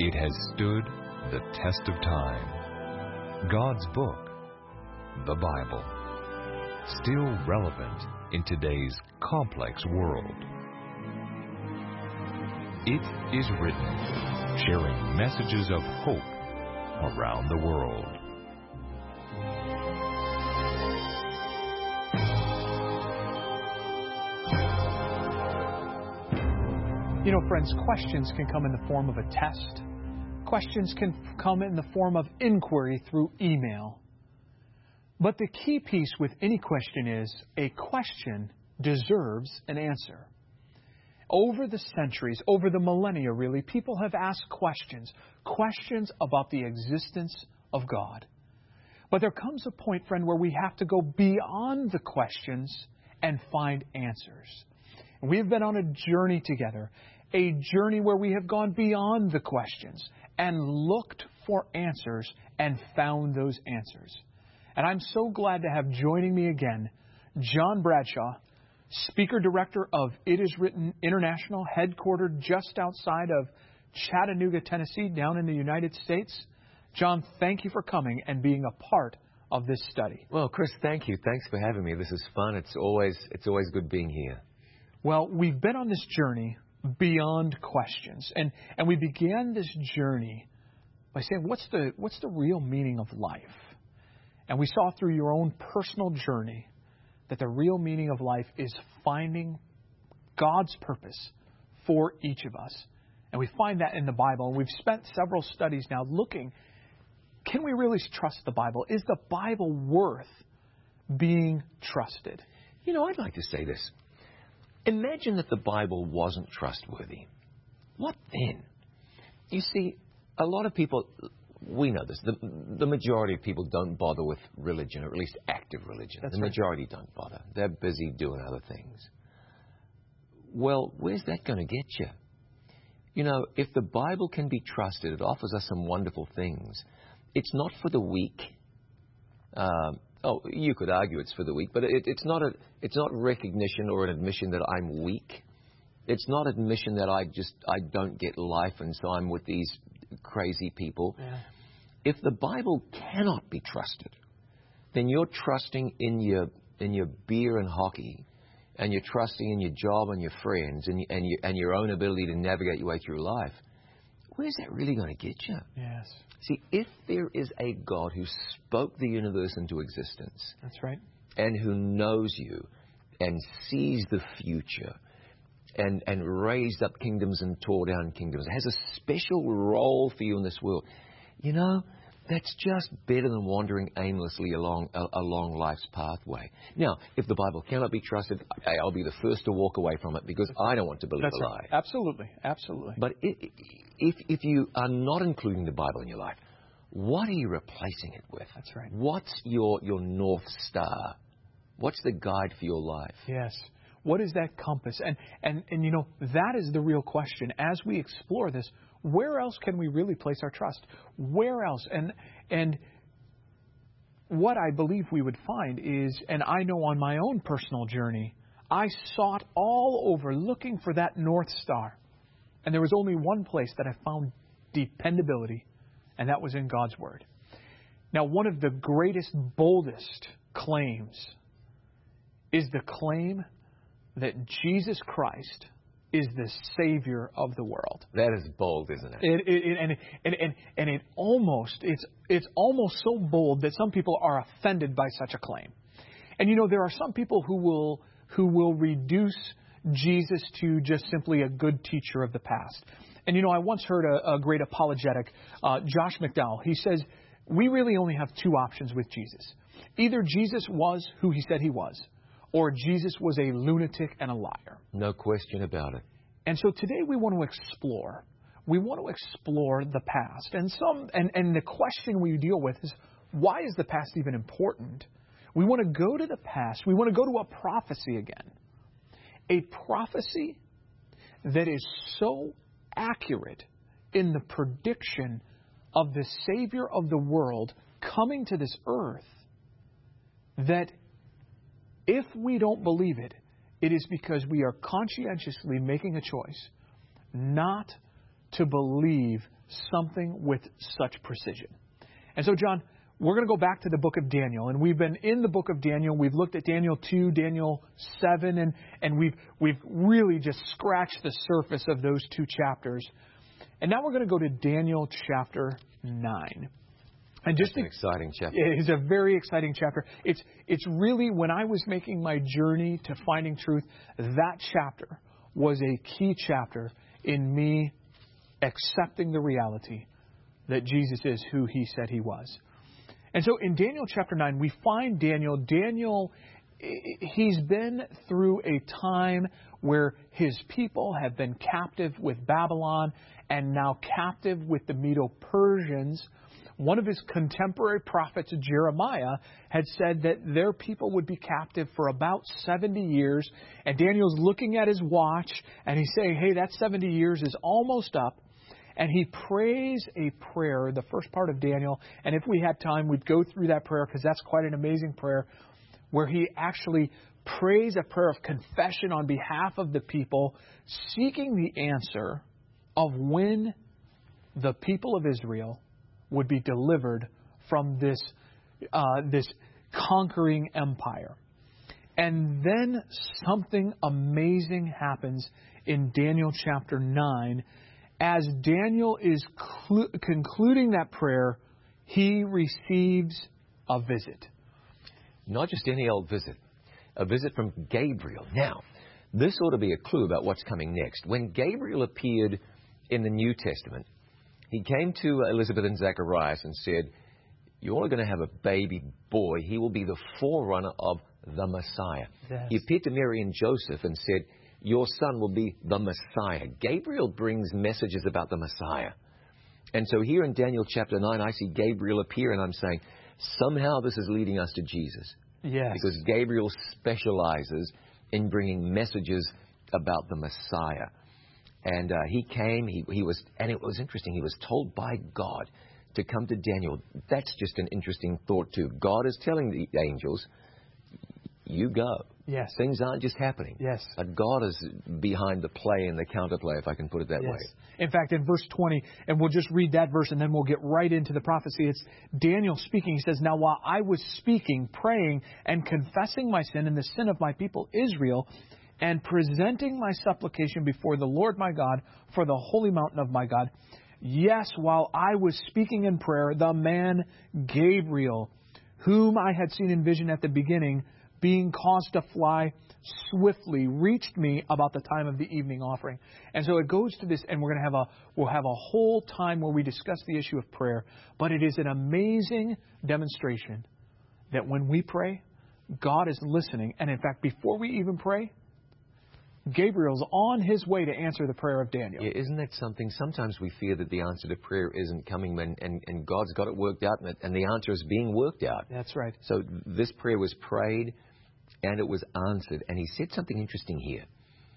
It has stood the test of time. God's book, the Bible, still relevant in today's complex world. It is written, sharing messages of hope around the world. You know, friends, questions can come in the form of a test. Questions can come in the form of inquiry through email. But the key piece with any question is a question deserves an answer. Over the centuries, over the millennia really, people have asked questions about the existence of God. But there comes a point, friend, where we have to go beyond the questions and find answers. And we have been on a journey together, a journey where we have gone beyond the questions and looked for answers and found those answers. And I'm so glad to have joining me again, John Bradshaw, Speaker Director of It Is Written International, headquartered just outside of Chattanooga, Tennessee, down in the United States. John, thank you for coming and being a part of this study. Well, Chris, thank you. Thanks for having me. This is fun. It's always good being here. Well, we've been on this journey beyond questions. And we began this journey by saying, what's the real meaning of life? And we saw through your own personal journey that the real meaning of life is finding God's purpose for each of us. And we find that in the Bible. And we've spent several studies now looking, can we really trust the Bible? Is the Bible worth being trusted? You know, I'd like to say this. Imagine that the Bible wasn't trustworthy. What then? You see, a lot of people, we know this, the majority of people don't bother with religion, or at least active religion. That's the right. majority don't bother. They're busy doing other things. Well, where's that going to get you? You know, if the Bible can be trusted, it offers us some wonderful things. It's not for the weak. You could argue it's for the weak, but it's not recognition or an admission that I'm weak. It's not admission that I don't get life and so I'm with these crazy people. Yeah. If the Bible cannot be trusted, then you're trusting in your beer and hockey, and you're trusting in your job and your friends and your own ability to navigate your way through life. Where's that really going to get you? Yes. See, if there is a God who spoke the universe into existence, That's right, and who knows you and sees the future and raised up kingdoms and tore down kingdoms, has a special role for you in this world, you know, that's just better than wandering aimlessly along life's pathway. Now, if the Bible cannot be trusted, I'll be the first to walk away from it because I don't want to believe That's a right. lie. Absolutely, absolutely. But if you are not including the Bible in your life, what are you replacing it with? That's right. What's your North Star? What's the guide for your life? Yes. What is that compass? And you know, that is the real question. As we explore this, where else can we really place our trust? Where else? And what I believe we would find is, and I know on my own personal journey, I sought all over looking for that North Star. And there was only one place that I found dependability, and that was in God's Word. Now, one of the greatest, boldest claims is the claim that Jesus Christ is the Savior of the world. That is bold, isn't it? It's almost so bold that some people are offended by such a claim. And you know, there are some people who will reduce Jesus to just simply a good teacher of the past. And you know, I once heard a great apologetic, Josh McDowell. He says, we really only have two options with Jesus. Either Jesus was who he said he was, or Jesus was a lunatic and a liar. No question about it. And so today we want to explore. We want to explore the past. And the question we deal with is, why is the past even important? We want to go to the past. We want to go to a prophecy again. A prophecy that is so accurate in the prediction of the Savior of the world coming to this earth that if we don't believe it, it is because we are conscientiously making a choice not to believe something with such precision. And so, John, we're going to go back to the book of Daniel. And we've been in the book of Daniel. We've looked at Daniel 2, Daniel 7, and we've really just scratched the surface of those two chapters. And now we're going to go to Daniel chapter 9. And just an exciting chapter. It's a very exciting chapter. It's really, when I was making my journey to finding truth, that chapter was a key chapter in me accepting the reality that Jesus is who He said He was. And so in Daniel chapter 9, we find Daniel. Daniel, he's been through a time where his people have been captive with Babylon and now captive with the Medo-Persians. One of his contemporary prophets, Jeremiah, had said that their people would be captive for about 70 years. And Daniel's looking at his watch and he's saying, hey, that 70 years is almost up. And he prays a prayer, the first part of Daniel. And if we had time, we'd go through that prayer because that's quite an amazing prayer, where he actually prays a prayer of confession on behalf of the people, seeking the answer of when the people of Israel would be delivered from this conquering empire. And then something amazing happens in Daniel chapter 9. As Daniel is concluding that prayer, he receives a visit. Not just any old visit. A visit from Gabriel. Now, this ought to be a clue about what's coming next. When Gabriel appeared in the New Testament, he came to Elizabeth and Zacharias and said, you're all going to have a baby boy. He will be the forerunner of the Messiah. Yes. He appeared to Mary and Joseph and said, your son will be the Messiah. Gabriel brings messages about the Messiah. And so here in Daniel chapter 9, I see Gabriel appear and I'm saying, somehow this is leading us to Jesus. Yes. Because Gabriel specializes in bringing messages about the Messiah. And he came, he was, and it was interesting, he was told by God to come to Daniel. That's just an interesting thought too. God is telling the angels, you go. Yes. Things aren't just happening. Yes. But God is behind the play and the counterplay, if I can put it that way. In fact, in verse 20, and we'll just read that verse and then we'll get right into the prophecy. It's Daniel speaking. He says, now while I was speaking, praying, and confessing my sin and the sin of my people Israel, and presenting my supplication before the Lord my God for the holy mountain of my God, yes, while I was speaking in prayer, the man Gabriel, whom I had seen in vision at the beginning, being caused to fly swiftly, reached me about the time of the evening offering. And so it goes to this, and we'll have a whole time where we discuss the issue of prayer. But it is an amazing demonstration that when we pray, God is listening. And in fact, before we even pray, Gabriel's on his way to answer the prayer of Daniel. Yeah, isn't that something? Sometimes we fear that the answer to prayer isn't coming and God's got it worked out and the answer is being worked out. That's right. So this prayer was prayed and it was answered. And he said something interesting here.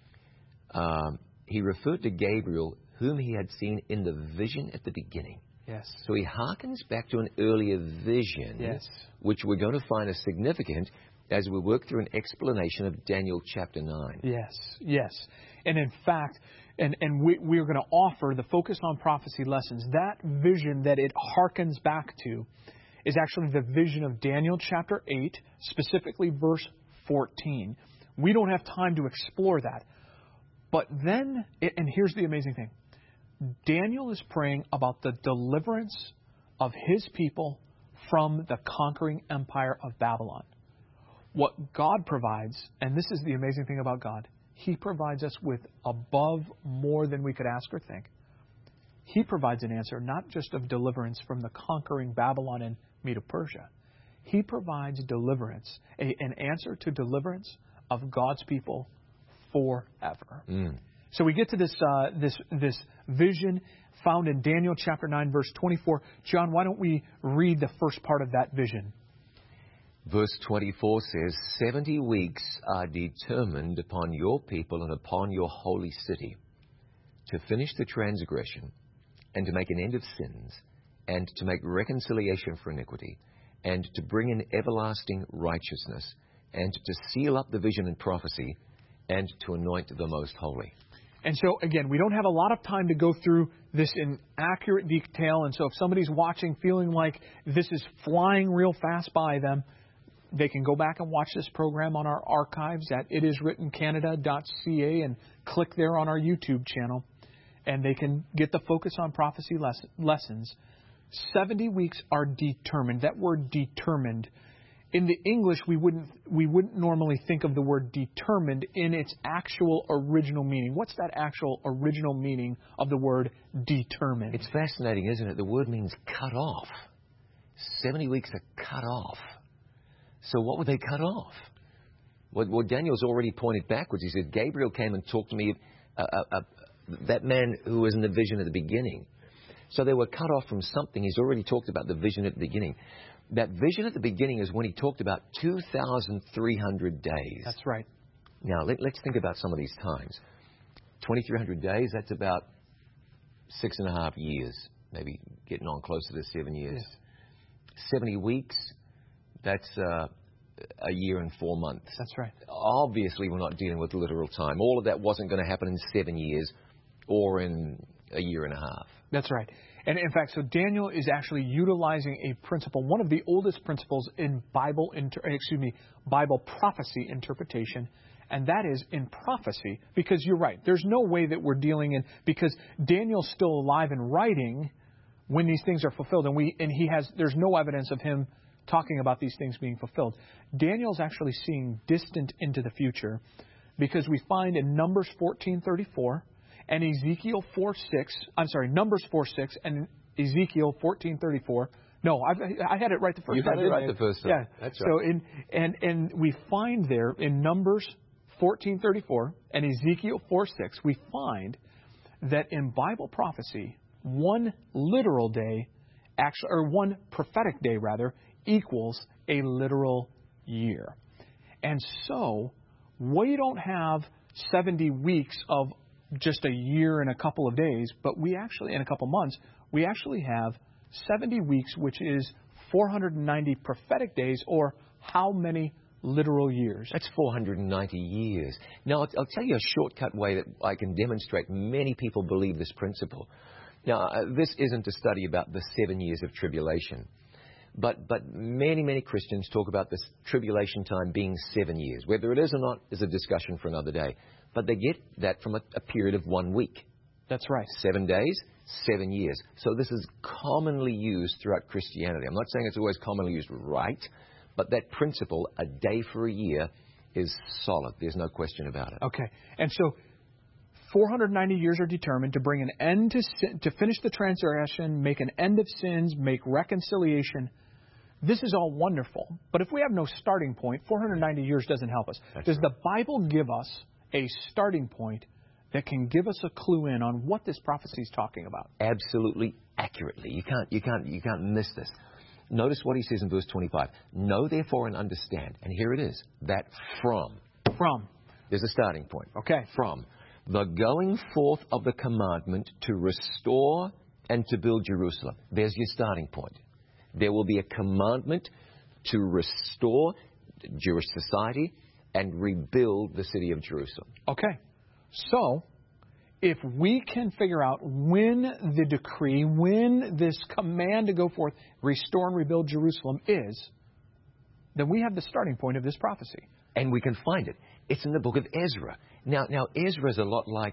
He referred to Gabriel, whom he had seen in the vision at the beginning. Yes. So he harkens back to an earlier vision, yes, which we're going to find is significant as we work through an explanation of Daniel chapter 9. Yes, yes. And in fact, we're going to offer the Focus on Prophecy lessons. That vision that it harkens back to is actually the vision of Daniel chapter 8, specifically verse 14. We don't have time to explore that. But then, and here's the amazing thing. Daniel is praying about the deliverance of his people from the conquering empire of Babylon. What God provides, and this is the amazing thing about God, He provides us with above more than we could ask or think. He provides an answer not just of deliverance from the conquering Babylon and Medo-Persia. He provides deliverance, an answer to deliverance of God's people forever. So we get to this vision found in Daniel chapter 9, verse 24. John, why don't we read the first part of that vision? Verse 24 says, 70 weeks are determined upon your people and upon your holy city to finish the transgression and to make an end of sins and to make reconciliation for iniquity and to bring in everlasting righteousness and to seal up the vision and prophecy and to anoint the most holy. And so, again, we don't have a lot of time to go through this in accurate detail. And so if somebody's watching feeling like this is flying real fast by them, they can go back and watch this program on our archives at itiswrittencanada.ca and click there on our YouTube channel. And they can get the Focus on Prophecy lessons. 70 weeks are determined. That word determined. In the English, we wouldn't normally think of the word determined in its actual original meaning. What's that actual original meaning of the word determined? It's fascinating, isn't it? The word means cut off. 70 weeks are cut off. So what were they cut off? Well, Daniel's already pointed backwards. He said, Gabriel came and talked to me, that man who was in the vision at the beginning. So they were cut off from something. He's already talked about the vision at the beginning. That vision at the beginning is when he talked about 2,300 days. That's right. Now, let's think about some of these times. 2,300 days, that's about 6.5 years, maybe getting on closer to 7 years. Yes. 70 weeks, that's a year and 4 months. That's right. Obviously, we're not dealing with literal time. All of that wasn't going to happen in 7 years or in a year and a half. That's right. And in fact, so Daniel is actually utilizing a principle, one of the oldest principles in Bible prophecy interpretation, and that is in prophecy, because you're right, there's no way that we're dealing in, because Daniel's still alive and writing when these things are fulfilled, there's no evidence of him talking about these things being fulfilled. Daniel's actually seeing distant into the future, because we find in Numbers 14:34 and Ezekiel 4:6, Numbers 4:6 and Ezekiel 14:34. No, I had it right the first time. You had it right the first time. Yeah. That's right. So and we find there in Numbers 14:34 and Ezekiel 4:6, we find that in Bible prophecy, one literal day, one prophetic day rather, equals a literal year. And so we don't have 70 weeks of just a year and a couple of days, but we actually, in a couple months, we actually have 70 weeks, which is 490 prophetic days, or how many literal years? That's 490 years. Now, I'll tell you a shortcut way that I can demonstrate many people believe this principle. Now, this isn't a study about the 7 years of tribulation, but many Christians talk about this tribulation time being 7 years. Whether it is or not is a discussion for another day. But they get that from a period of 1 week. That's right. 7 days, 7 years. So this is commonly used throughout Christianity. I'm not saying it's always commonly used right, but that principle, a day for a year, is solid. There's no question about it. Okay. And so 490 years are determined to bring an end to sin, to finish the transgression, make an end of sins, make reconciliation. This is all wonderful. But if we have no starting point, 490 years doesn't help us. Does the Bible give us a starting point that can give us a clue in on what this prophecy is talking about? Absolutely accurately. You can't miss this. Notice what he says in verse 25. Know therefore and understand. And here it is. That from. There's a starting point. Okay. From the going forth of the commandment to restore and to build Jerusalem. There's your starting point. There will be a commandment to restore Jewish society and rebuild the city of Jerusalem. Okay. So, if we can figure out when the decree, when this command to go forth, restore and rebuild Jerusalem is, then we have the starting point of this prophecy. And we can find it. It's in the book of Ezra. Now Ezra is a lot like,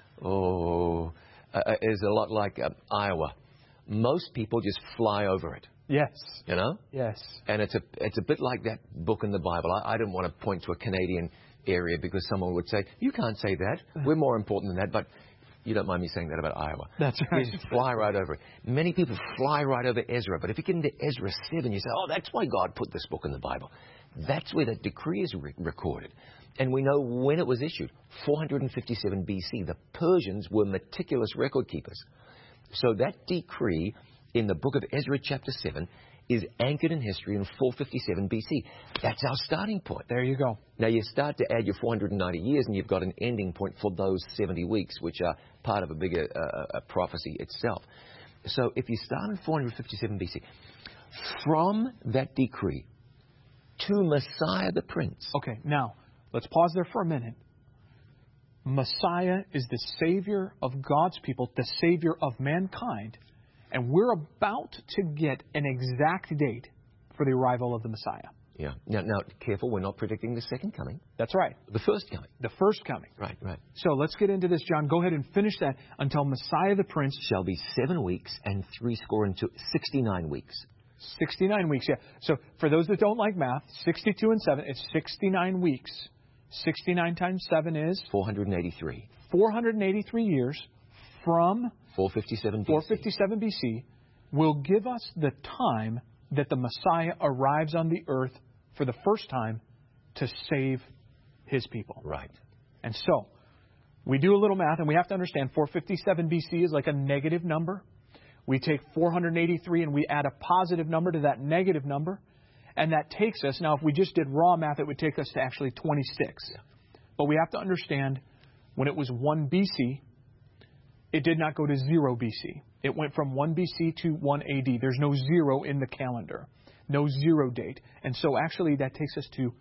Iowa. Most people just fly over it. Yes. You know? Yes. And it's a bit like that book in the Bible. I didn't want to point to a Canadian area because someone would say, you can't say that. We're more important than that. But you don't mind me saying that about Iowa. That's right. You just fly right over it. Many people fly right over Ezra. But if you get into Ezra 7, you say, that's why God put this book in the Bible. That's where that decree is recorded. And we know when it was issued, 457 BC. The Persians were meticulous record keepers. So that decree in the book of Ezra chapter 7 is anchored in history in 457 BC. That's our starting point. There you go. Now you start to add your 490 years and you've got an ending point for those 70 weeks, which are part of a bigger prophecy itself. So if you start in 457 BC, from that decree to Messiah the Prince. Okay, now, let's pause there for a minute. Messiah is the Savior of God's people, the Savior of mankind. And we're about to get an exact date for the arrival of the Messiah. Yeah. Now, careful, we're not predicting the second coming. That's right. The first coming. The first coming. Right. So let's get into this, John. Go ahead and finish that until Messiah the Prince. Shall be 7 weeks and 69 weeks. 69 weeks, yeah. So for those that don't like math, 62 and 7, it's 69 weeks. 69 times 7 is? 483. 483 years from 457 BC. 457 BC will give us the time that the Messiah arrives on the earth for the first time to save His people. Right. And so, we do a little math, and we have to understand 457 BC is like a negative number. We take 483 and we add a positive number to that negative number. And that takes us, now if we just did raw math, it would take us to actually 26. Yeah. But we have to understand, when it was 1 BC, it did not go to 0 BC. It went from 1 BC to 1 AD. There's no 0 in the calendar. No 0 date. And so actually that takes us to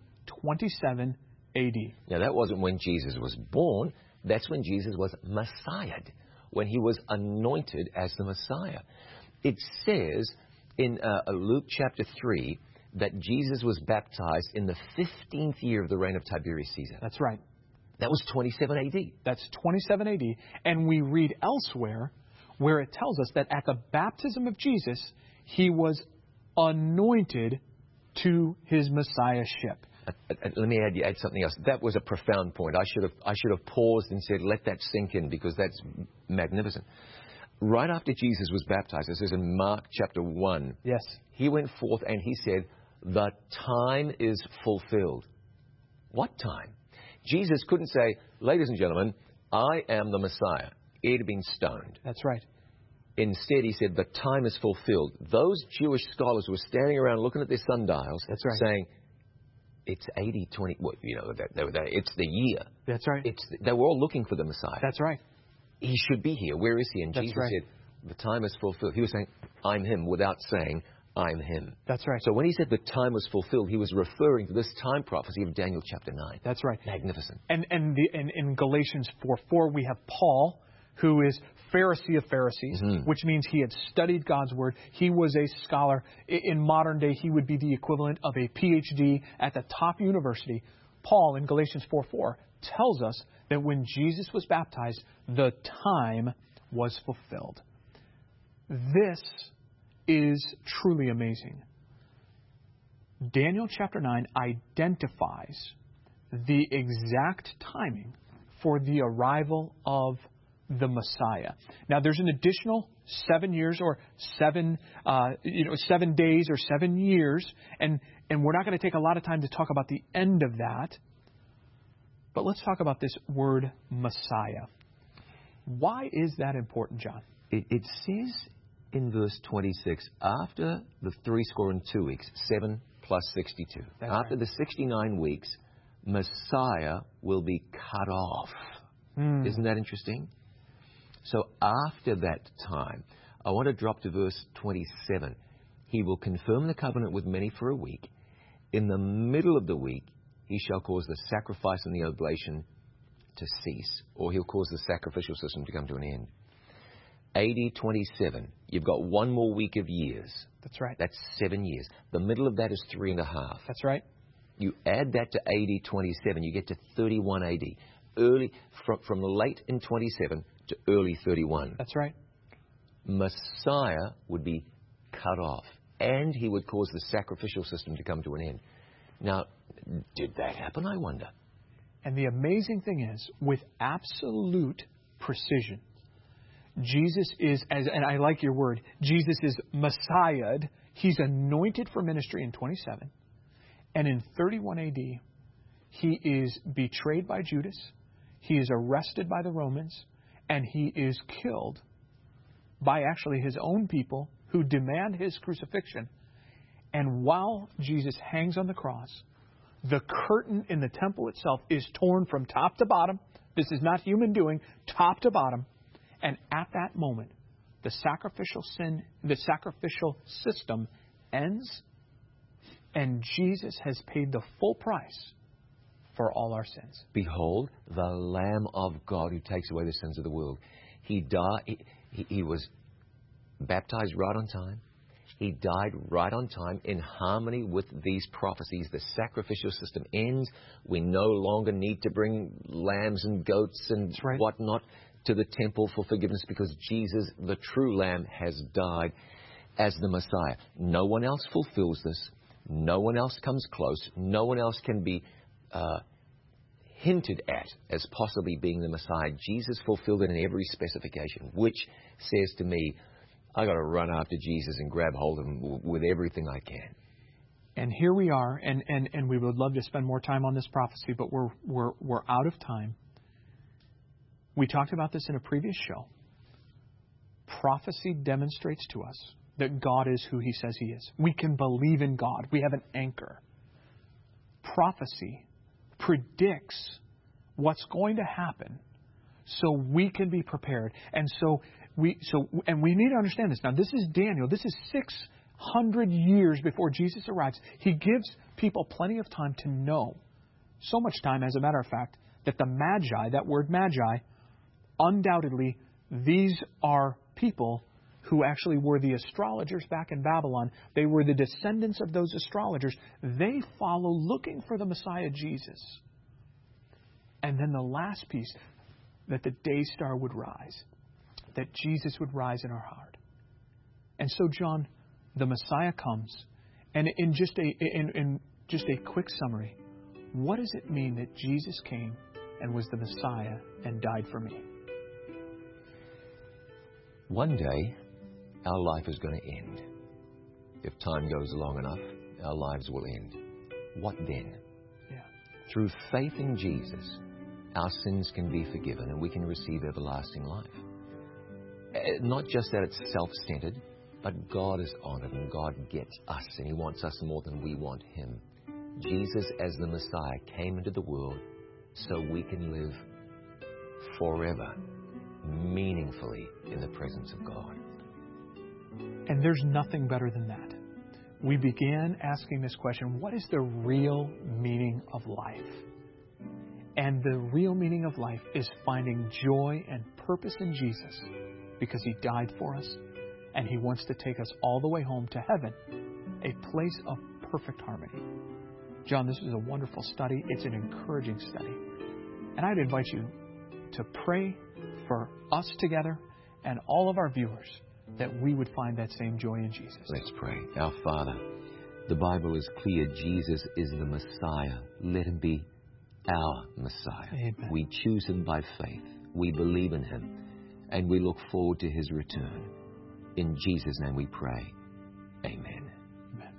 27 AD. Now that wasn't when Jesus was born. That's when Jesus was Messiahed, when He was anointed as the Messiah. It says in Luke chapter 3 that Jesus was baptized in the 15th year of the reign of Tiberius Caesar. That's right. That was 27 AD. That's 27 AD. And we read elsewhere where it tells us that at the baptism of Jesus, He was anointed to His Messiahship. Let me add something else. That was a profound point. I should have paused and said, let that sink in, because that's magnificent. Right after Jesus was baptized, it says in Mark chapter 1, yes, He went forth and He said, the time is fulfilled. What time? Jesus couldn't say, ladies and gentlemen, I am the Messiah. He'd have been stoned. That's right. Instead, He said, the time is fulfilled. Those Jewish scholars were standing around looking at their sundials, that's right, saying, it's 80-20, well, it's the year. That's right. They were all looking for the Messiah. That's right. He should be here. Where is He? And That's Jesus right. said, the time is fulfilled. He was saying, I'm Him, without saying, I'm Him. That's right. So when He said the time was fulfilled, He was referring to this time prophecy of Daniel chapter 9. That's right. Magnificent. And in Galatians 4:4, we have Paul, who is Pharisee of Pharisees, which means he had studied God's Word. He was a scholar. In modern day, he would be the equivalent of a PhD at the top university. Paul, in Galatians 4:4, tells us that when Jesus was baptized, the time was fulfilled. This is truly amazing. Daniel chapter 9 identifies the exact timing for the arrival of the Messiah. Now, there's an additional 7 years or 7 days or 7 years, and we're not going to take a lot of time to talk about the end of that. But let's talk about this word Messiah. Why is that important, John? It says in verse 26, after the 62 weeks, 7 plus 62, That's after right. the 69 weeks, Messiah will be cut off. Isn't that interesting? So after that time, I want to drop to verse 27. He will confirm the covenant with many for a week. In the middle of the week, He shall cause the sacrifice and the oblation to cease, or He'll cause the sacrificial system to come to an end. AD 27, you've got one more week of years. That's right. That's 7 years. The middle of that is 3.5. That's right. You add that to AD 27, you get to 31 AD. Early, from late in 27 to early 31. That's right. Messiah would be cut off, and He would cause the sacrificial system to come to an end. Now, did that happen, I wonder? And the amazing thing is, with absolute precision, Jesus is, and I like your word, Jesus is Messiahed. He's anointed for ministry in 27. And in 31 AD, He is betrayed by Judas. He is arrested by the Romans. And He is killed by actually His own people who demand His crucifixion. And while Jesus hangs on the cross, the curtain in the temple itself is torn from top to bottom. This is not human doing, top to bottom. And at that moment, the sacrificial system ends, and Jesus has paid the full price for all our sins. Behold, the Lamb of God who takes away the sins of the world. He died. He was baptized right on time. He died right on time in harmony with these prophecies. The sacrificial system ends. We no longer need to bring lambs and goats and whatnot to the temple for forgiveness because Jesus, the true Lamb, has died as the Messiah. No one else fulfills this. No one else comes close. No one else can be hinted at as possibly being the Messiah. Jesus fulfilled it in every specification, which says to me, I got to run after Jesus and grab hold of him with everything I can. And here we are, and we would love to spend more time on this prophecy, but we're out of time. We talked about this in a previous show. Prophecy demonstrates to us that God is who He says He is. We can believe in God. We have an anchor. Prophecy predicts what's going to happen so we can be prepared. And we need to understand this. Now, this is Daniel. This is 600 years before Jesus arrives. He gives people plenty of time to know. So much time, as a matter of fact, that the Magi, that word Magi, undoubtedly, these are people who actually were the astrologers back in Babylon. They were the descendants of those astrologers. They follow looking for the Messiah Jesus. And then the last piece, that the day star would rise, that Jesus would rise in our heart. And so, John, the Messiah comes, and in just a quick summary, what does it mean that Jesus came and was the Messiah and died for me? One day, our life is going to end. If time goes long enough, our lives will end. What then? Yeah. Through faith in Jesus, our sins can be forgiven and we can receive everlasting life. Not just that it's self-centered, but God is honored and God gets us and He wants us more than we want Him. Jesus, as the Messiah, came into the world so we can live forever, meaningfully in the presence of God. And there's nothing better than that. We began asking this question, what is the real meaning of life? And the real meaning of life is finding joy and purpose in Jesus because He died for us and He wants to take us all the way home to heaven, a place of perfect harmony. John, this is a wonderful study. It's an encouraging study. And I'd invite you to pray for us together and all of our viewers that we would find that same joy in Jesus. Let's pray. Our Father, the Bible is clear. Jesus is the Messiah. Let Him be our Messiah. Amen. We choose Him by faith. We believe in Him. And we look forward to His return. In Jesus' name we pray. Amen. Amen.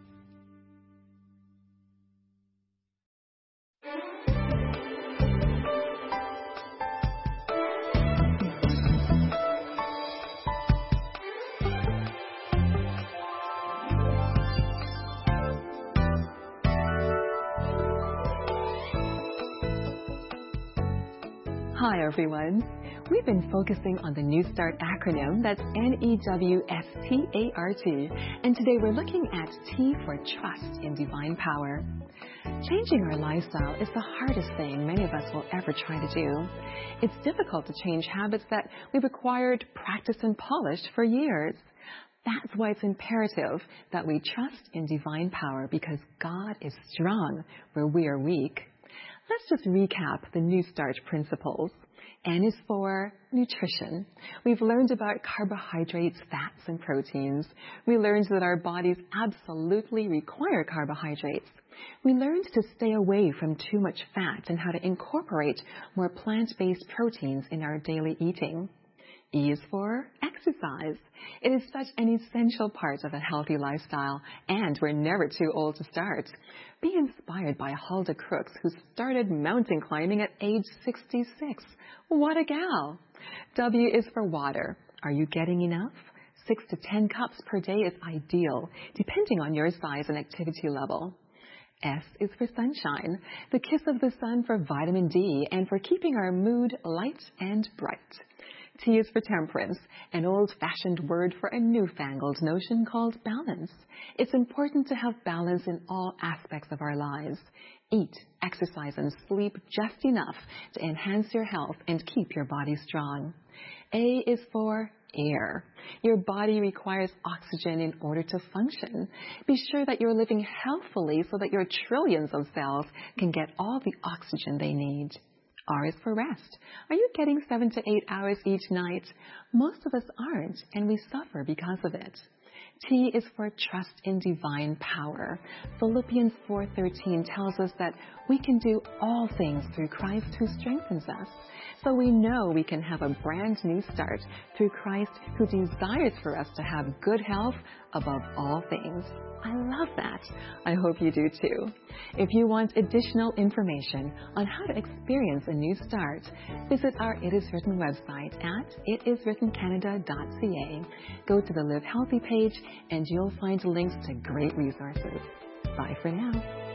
Hi, everyone. We've been focusing on the New Start acronym, that's NEWSTART, and today we're looking at T for Trust in Divine Power. Changing our lifestyle is the hardest thing many of us will ever try to do. It's difficult to change habits that we've acquired, practiced, and polished for years. That's why it's imperative that we trust in divine power, because God is strong where we are weak. Let's just recap the New Start principles. N is for nutrition. We've learned about carbohydrates, fats, and proteins. We learned that our bodies absolutely require carbohydrates. We learned to stay away from too much fat and how to incorporate more plant-based proteins in our daily eating. E is for exercise. It is such an essential part of a healthy lifestyle, and we're never too old to start. Be inspired by Hulda Crooks, who started mountain climbing at age 66. What a gal! W is for water. Are you getting enough? 6 to 10 cups per day is ideal, depending on your size and activity level. S is for sunshine, the kiss of the sun for vitamin D and for keeping our mood light and bright. T is for temperance, an old-fashioned word for a newfangled notion called balance. It's important to have balance in all aspects of our lives. Eat, exercise, and sleep just enough to enhance your health and keep your body strong. A is for air. Your body requires oxygen in order to function. Be sure that you're living healthfully so that your trillions of cells can get all the oxygen they need. R is for rest. Are you getting 7 to 8 hours each night? Most of us aren't, and we suffer because of it. T is for trust in divine power. Philippians 4:13 tells us that we can do all things through Christ who strengthens us. So we know we can have a brand new start through Christ who desires for us to have good health above all things. I love that. I hope you do too. If you want additional information on how to experience a new start, visit our It Is Written website at itiswrittencanada.ca. Go to the Live Healthy page and you'll find links to great resources. Bye for now.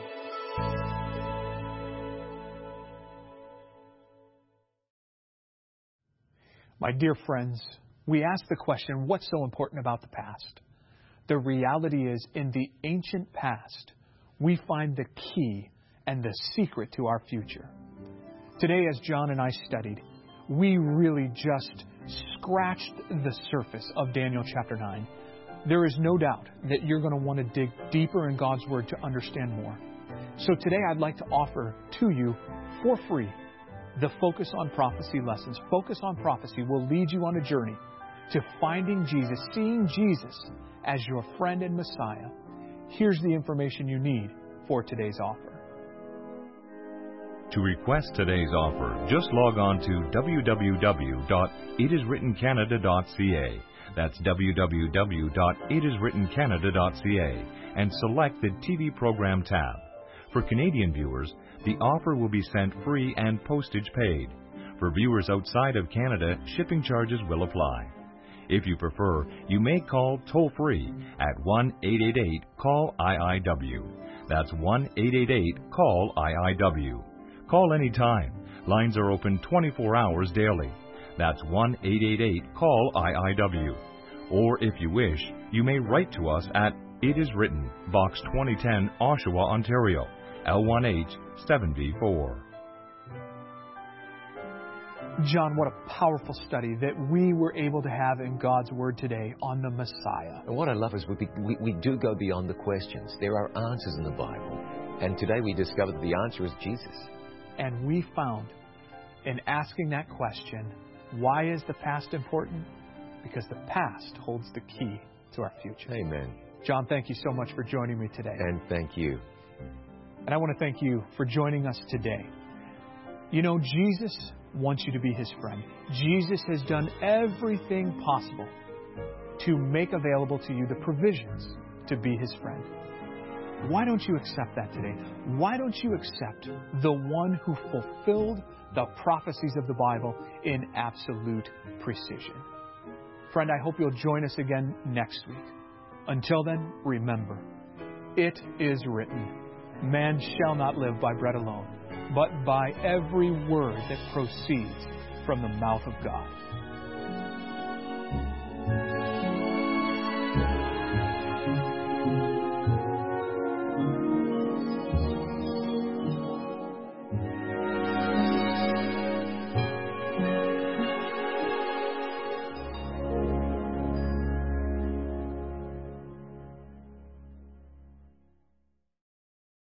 My dear friends, we ask the question, what's so important about the past? The reality is, in the ancient past, we find the key and the secret to our future. Today, as John and I studied, we really just scratched the surface of Daniel chapter 9. There is no doubt that you're going to want to dig deeper in God's Word to understand more. So today I'd like to offer to you for free the Focus on Prophecy lessons. Focus on Prophecy will lead you on a journey to finding Jesus, seeing Jesus as your friend and Messiah. Here's the information you need for today's offer. To request today's offer, just log on to www.itiswrittencanada.ca. That's www.itiswrittencanada.ca and select the TV program tab. For Canadian viewers, the offer will be sent free and postage paid. For viewers outside of Canada, shipping charges will apply. If you prefer, you may call toll-free at 1-888-CALL-IIW. That's 1-888-CALL-IIW. Call anytime. Lines are open 24 hours daily. That's 1-888-CALL-IIW. Or if you wish, you may write to us at It Is Written, Box 2010, Oshawa, Ontario, L1H 7V4. John, what a powerful study that we were able to have in God's Word today on the Messiah. And what I love is we do go beyond the questions. There are answers in the Bible. And today we discovered that the answer is Jesus. And we found in asking that question, why is the past important? Because the past holds the key to our future. Amen. John, thank you so much for joining me today. And thank you. And I want to thank you for joining us today. You know, Jesus wants you to be His friend. Jesus has done everything possible to make available to you the provisions to be His friend. Why don't you accept that today? Why don't you accept the one who fulfilled the prophecies of the Bible in absolute precision? Friend, I hope you'll join us again next week. Until then, remember, it is written, man shall not live by bread alone, but by every word that proceeds from the mouth of God.